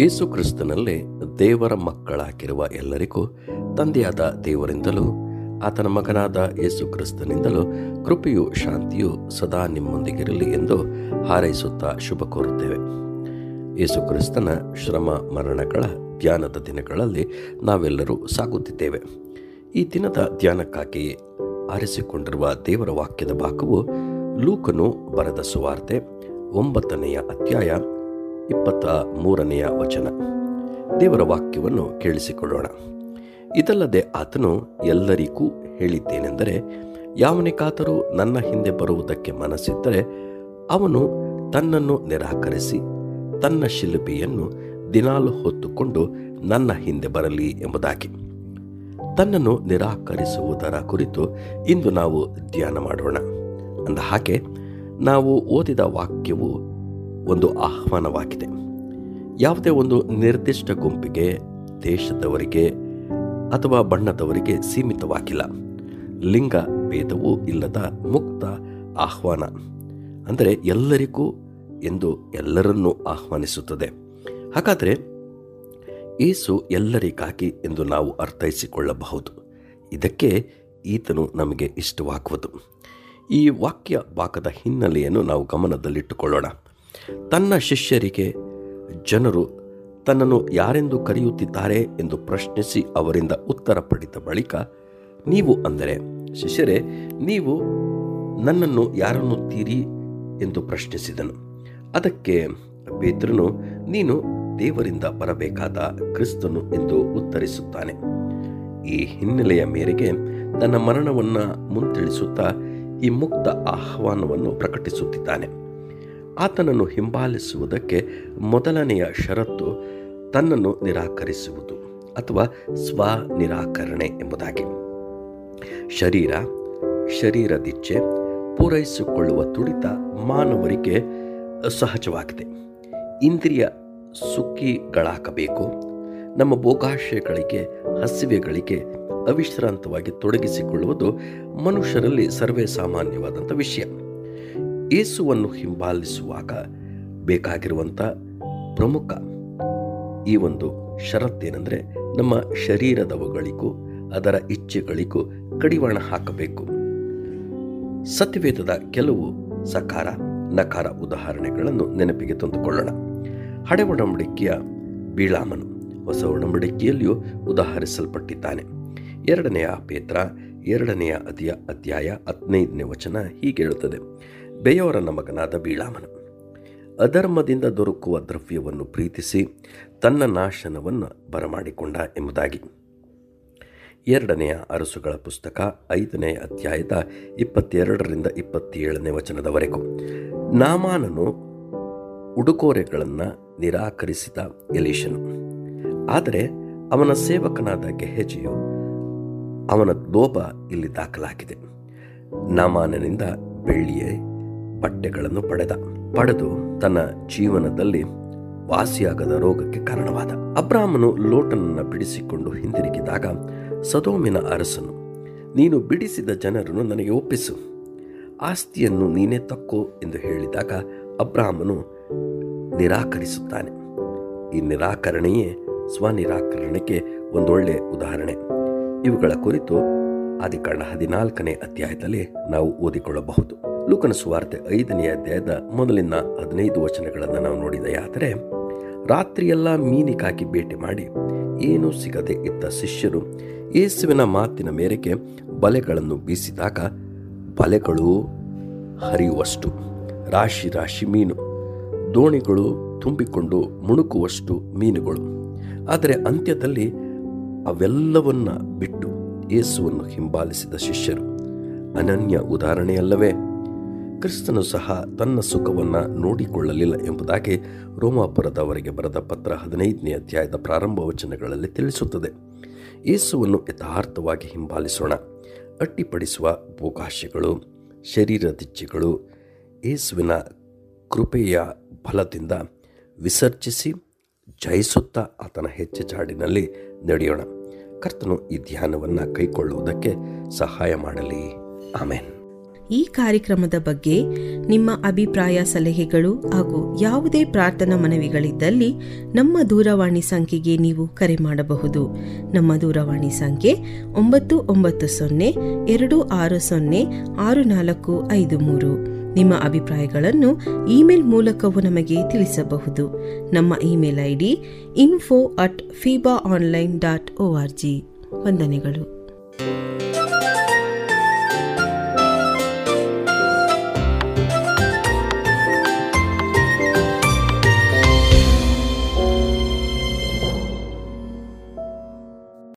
ಯೇಸು ಕ್ರಿಸ್ತನಲ್ಲೇ ದೇವರ ಮಕ್ಕಳಾಗಿರುವ ಎಲ್ಲರಿಗೂ ತಂದೆಯಾದ ದೇವರಿಂದಲೂ ಆತನ ಮಗನಾದ ಯೇಸು ಕ್ರಿಸ್ತನಿಂದಲೂ ಕೃಪೆಯೂ ಶಾಂತಿಯೂ ಸದಾ ನಿಮ್ಮೊಂದಿಗಿರಲಿ ಎಂದು ಹಾರೈಸುತ್ತಾ ಶುಭ ಕೋರುತ್ತೇವೆ. ಯೇಸು ಕ್ರಿಸ್ತನ ಶ್ರಮ ಮರಣಗಳ ಧ್ಯಾನದ ದಿನಗಳಲ್ಲಿ ನಾವೆಲ್ಲರೂ ಸಾಗುತ್ತಿದ್ದೇವೆ. ಈ ದಿನದ ಧ್ಯಾನಕ್ಕಾಗಿ ಆರಿಸಿಕೊಂಡಿರುವ ದೇವರ ವಾಕ್ಯದ ಭಾಗವು ಲೂಕನು ಬರೆದ ಸುವಾರ್ತೆ 9ನೇ ಅಧ್ಯಾಯ 23ನೇ ವಚನ. ದೇವರ ವಾಕ್ಯವನ್ನು ಕೇಳಿಸಿಕೊಳ್ಳೋಣ. ಇದಲ್ಲದೆ ಆತನು ಎಲ್ಲರಿಗೂ ಹೇಳಿದ್ದೇನೆಂದರೆ, ಯಾವನಿಗಾದರೂ ನನ್ನ ಹಿಂದೆ ಬರುವುದಕ್ಕೆ ಮನಸ್ಸಿದ್ದರೆ ಅವನು ತನ್ನನ್ನು ನಿರಾಕರಿಸಿ ತನ್ನ ಶಿಲುಬೆಯನ್ನು ದಿನಾಲು ಹೊತ್ತುಕೊಂಡು ನನ್ನ ಹಿಂದೆ ಬರಲಿ ಎಂಬುದಾಗಿ. ತನ್ನನ್ನು ನಿರಾಕರಿಸುವುದರ ಕುರಿತು ಇಂದು ನಾವು ಧ್ಯಾನ ಮಾಡೋಣ. ಅಂದ ಹಾಗೆ ನಾವು ಓದಿದ ವಾಕ್ಯವು ಒಂದು ಆಹ್ವಾನವಾಗಿದೆ. ಯಾವುದೇ ಒಂದು ನಿರ್ದಿಷ್ಟ ಗುಂಪಿಗೆ, ದೇಶದವರಿಗೆ ಅಥವಾ ಬಣ್ಣದವರಿಗೆ ಸೀಮಿತವಾಗಿಲ್ಲ. ಲಿಂಗ ಭೇದವೂ ಇಲ್ಲದ ಮುಕ್ತ ಆಹ್ವಾನ, ಅಂದರೆ ಎಲ್ಲರಿಗೂ ಎಂದು ಎಲ್ಲರನ್ನೂ ಆಹ್ವಾನಿಸುತ್ತದೆ. ಹಾಗಾದರೆ ಯೇಸು ಎಲ್ಲರಿಗಾಗಿ ಎಂದು ನಾವು ಅರ್ಥೈಸಿಕೊಳ್ಳಬಹುದು. ಇದಕ್ಕೆ ಈತನು ನಮಗೆ ಇಷ್ಟವಾಗುವುದು. ಈ ವಾಕ್ಯ ಭಾಗದ ಹಿನ್ನೆಲೆಯನ್ನು ನಾವು ಗಮನದಲ್ಲಿಟ್ಟುಕೊಳ್ಳೋಣ. ತನ್ನ ಶಿಷ್ಯರಿಗೆ ಜನರು ತನ್ನನ್ನು ಯಾರೆಂದು ಕರೆಯುತ್ತಿದ್ದಾರೆ ಎಂದು ಪ್ರಶ್ನಿಸಿ ಅವರಿಂದ ಉತ್ತರ ಪಡೆದ ಬಳಿಕ, ನೀವು ಅಂದರೆ ಶಿಷ್ಯರೇ, ನೀವು ನನ್ನನ್ನು ಯಾರನ್ನುತ್ತೀರಿ ಎಂದು ಪ್ರಶ್ನಿಸಿದನು. ಅದಕ್ಕೆ ಪೇತ್ರನು, ನೀನು ದೇವರಿಂದ ಬರಬೇಕಾದ ಕ್ರಿಸ್ತನು ಎಂದು ಉತ್ತರಿಸುತ್ತಾನೆ. ಈ ಹಿನ್ನೆಲೆಯ ಮೇರೆಗೆ ತನ್ನ ಮರಣವನ್ನು ಮುಂತಿಳಿಸುತ್ತಾ ಈ ಮುಕ್ತ ಆಹ್ವಾನವನ್ನು ಪ್ರಕಟಿಸುತ್ತಿದ್ದಾನೆ. ಆತನನ್ನು ಹಿಂಬಾಲಿಸುವುದಕ್ಕೆ ಮೊದಲನೆಯ ಷರತ್ತು ತನ್ನನ್ನು ನಿರಾಕರಿಸುವುದು ಅಥವಾ ಸ್ವನಿರಾಕರಣೆ ಎಂಬುದಾಗಿ. ಶರೀರದಿಚ್ಛೆ ಪೂರೈಸಿಕೊಳ್ಳುವ ತುಡಿತ ಮಾನವರಿಗೆ ಸಹಜವಾಗಿದೆ. ಇಂದ್ರಿಯ ಸುಖಿಗಳಾಗಬೇಕು. ನಮ್ಮ ಭೋಗಾಶಯಗಳಿಗೆ, ಹಸಿವೆಗಳಿಗೆ ಅವಿಶ್ರಾಂತವಾಗಿ ತೊಡಗಿಸಿಕೊಳ್ಳುವುದು ಮನುಷ್ಯರಲ್ಲಿ ಸರ್ವೇ ಸಾಮಾನ್ಯವಾದಂಥ ವಿಷಯ. ಯೇಸುವನ್ನು ಹಿಂಬಾಲಿಸುವಾಗ ಬೇಕಾಗಿರುವಂಥ ಪ್ರಮುಖ ಈ ಒಂದು ಷರತ್ತೇನೆಂದರೆ, ನಮ್ಮ ಶರೀರದವುಗಳಿಗೂ ಅದರ ಇಚ್ಛೆಗಳಿಗೂ ಕಡಿವಾಣ ಹಾಕಬೇಕು. ಸತ್ಯವೇದದ ಕೆಲವು ಸಕಾರ ನಕಾರ ಉದಾಹರಣೆಗಳನ್ನು ನೆನಪಿಗೆ ತಂದುಕೊಳ್ಳೋಣ. ಹಳೆ ಒಡಂಬಡಿಕೆಯ ಬಿಳಾಮನು ಹೊಸ ಒಡಂಬಡಿಕೆಯಲ್ಲಿಯೂ ಉದಾಹರಿಸಲ್ಪಟ್ಟಿದ್ದಾನೆ. 2ನೇ ಪೇತ್ರ 2ನೇ ಅಧ್ಯಾಯ 15ನೇ ವಚನ ಹೀಗೆ ಹೇಳುತ್ತದೆ, ಬೆಯೋರನ ಮಗನಾದ ಬಿಳಾಮನು ಅಧರ್ಮದಿಂದ ದೊರಕುವ ದ್ರವ್ಯವನ್ನು ಪ್ರೀತಿಸಿ ತನ್ನ ನಾಶನವನ್ನು ಬರಮಾಡಿಕೊಂಡ ಎಂಬುದಾಗಿ. 2ನೇ ಅರಸುಗಳ ಪುಸ್ತಕ 5ನೇ ಅಧ್ಯಾಯದ 22ರಿಂದ 27ನೇ ವಚನದವರೆಗೂ. ನಾಮಾನನು ಉಡುಗೊರೆಗಳನ್ನು ನಿರಾಕರಿಸಿದ ಎಲೀಷನು, ಆದರೆ ಅವನ ಸೇವಕನಾದ ಗೆಹಜಿಯು ಅವನ ಲೋಭ ಇಲ್ಲಿ ದಾಖಲಾಗಿದೆ. ನಾಮಾನನಿಂದ ಬೆಳ್ಳಿಯ ಬಟ್ಟೆಗಳನ್ನು ಪಡೆದು ತನ್ನ ಜೀವನದಲ್ಲಿ ವಾಸಿಯಾಗದ ರೋಗಕ್ಕೆ ಕಾರಣವಾದ. ಅಬ್ರಾಮನು ಲೋಟನನ್ನು ಬಿಡಿಸಿಕೊಂಡು ಹಿಂದಿರುಗಿದಾಗ ಸದೋಮಿನ ಅರಸನು, ನೀನು ಬಿಡಿಸಿದ ಜನರನ್ನು ನನಗೆ ಒಪ್ಪಿಸು, ಆಸ್ತಿಯನ್ನು ನೀನೇ ತಕ್ಕೋ ಎಂದು ಹೇಳಿದಾಗ ಅಬ್ರಾಮನು ನಿರಾಕರಿಸುತ್ತಾನೆ. ಈ ನಿರಾಕರಣೆಯೇ ಸ್ವನಿರಾಕರಣೆಗೆ ಒಂದೊಳ್ಳೆಯ ಉದಾಹರಣೆ. ಇವುಗಳ ಕುರಿತು ಆದಿಕಾಂಡ 14ನೇ ಅಧ್ಯಾಯದಲ್ಲಿ ನಾವು ಓದಿಕೊಳ್ಳಬಹುದು. ಲೂಕನ ಸುವಾರ್ತೆ 5ನೇ ಅಧ್ಯಾಯದ ಮೊದಲಿನ 15 ವಚನಗಳನ್ನು ನಾವು ನೋಡಿದೆಯಾದರೆ, ರಾತ್ರಿಯೆಲ್ಲ ಮೀನಿಗಾಗಿ ಬೇಟೆ ಮಾಡಿ ಏನೂ ಸಿಗದೆ ಇದ್ದ ಶಿಷ್ಯರು ಯೇಸುವಿನ ಮಾತಿನ ಮೇರೆಗೆ ಬಲೆಗಳನ್ನು ಬೀಸಿದಾಗ ಬಲೆಗಳು ಹರಿಯುವಷ್ಟು ರಾಶಿ ರಾಶಿ ಮೀನು, ದೋಣಿಗಳು ತುಂಬಿಕೊಂಡು ಮುಣುಕುವಷ್ಟು ಮೀನುಗಳು. ಆದರೆ ಅಂತ್ಯದಲ್ಲಿ ಅವೆಲ್ಲವನ್ನ ಬಿಟ್ಟು ಯೇಸುವನ್ನು ಹಿಂಬಾಲಿಸಿದ ಶಿಷ್ಯರು ಅನನ್ಯ ಉದಾಹರಣೆಯಲ್ಲವೇ? ಕ್ರಿಸ್ತನು ಸಹ ತನ್ನ ಸುಖವನ್ನು ನೋಡಿಕೊಳ್ಳಲಿಲ್ಲ ಎಂಬುದಾಗಿ ರೋಮಾಪುರದವರಿಗೆ ಬರೆದ ಪತ್ರ 15ನೇ ಅಧ್ಯಾಯದ ಪ್ರಾರಂಭ ವಚನಗಳಲ್ಲಿ ತಿಳಿಸುತ್ತದೆ. ಯೇಸುವನ್ನು ಯಥಾರ್ಥವಾಗಿ ಹಿಂಬಾಲಿಸೋಣ. ಅಡ್ಡಿಪಡಿಸುವ ಭೋಗಾಶೆಗಳು, ಶರೀರದಿಚ್ಛೆಗಳು ಯೇಸುವಿನ ಕೃಪೆಯ ಬಲದಿಂದ ವಿಸರ್ಜಿಸಿ ಜಯಿಸುತ್ತಾ ಆತನ ಹೆಜ್ಜೆಜಾಡಿನಲ್ಲಿ ನಡೆಯೋಣ. ಕರ್ತನು ಈ ಧ್ಯಾನವನ್ನು ಕೈಗೊಳ್ಳುವುದಕ್ಕೆ ಸಹಾಯ ಮಾಡಲಿ. ಆಮೆನ್. ಈ ಕಾರ್ಯಕ್ರಮದ ಬಗ್ಗೆ ನಿಮ್ಮ ಅಭಿಪ್ರಾಯ, ಸಲಹೆಗಳು ಹಾಗೂ ಯಾವುದೇ ಪ್ರಾರ್ಥನಾ ಮನವಿಗಳಿದ್ದಲ್ಲಿ ನಮ್ಮ ದೂರವಾಣಿ ಸಂಖ್ಯೆಗೆ ನೀವು ಕರೆ ಮಾಡಬಹುದು. ನಮ್ಮ ದೂರವಾಣಿ ಸಂಖ್ಯೆ 9902606453. ನಿಮ್ಮ ಅಭಿಪ್ರಾಯಗಳನ್ನು ಇಮೇಲ್ ಮೂಲಕವೂ ನಮಗೆ ತಿಳಿಸಬಹುದು. ನಮ್ಮ ಇಮೇಲ್ ID info@fibaonline.org. ವಂದನೆಗಳು.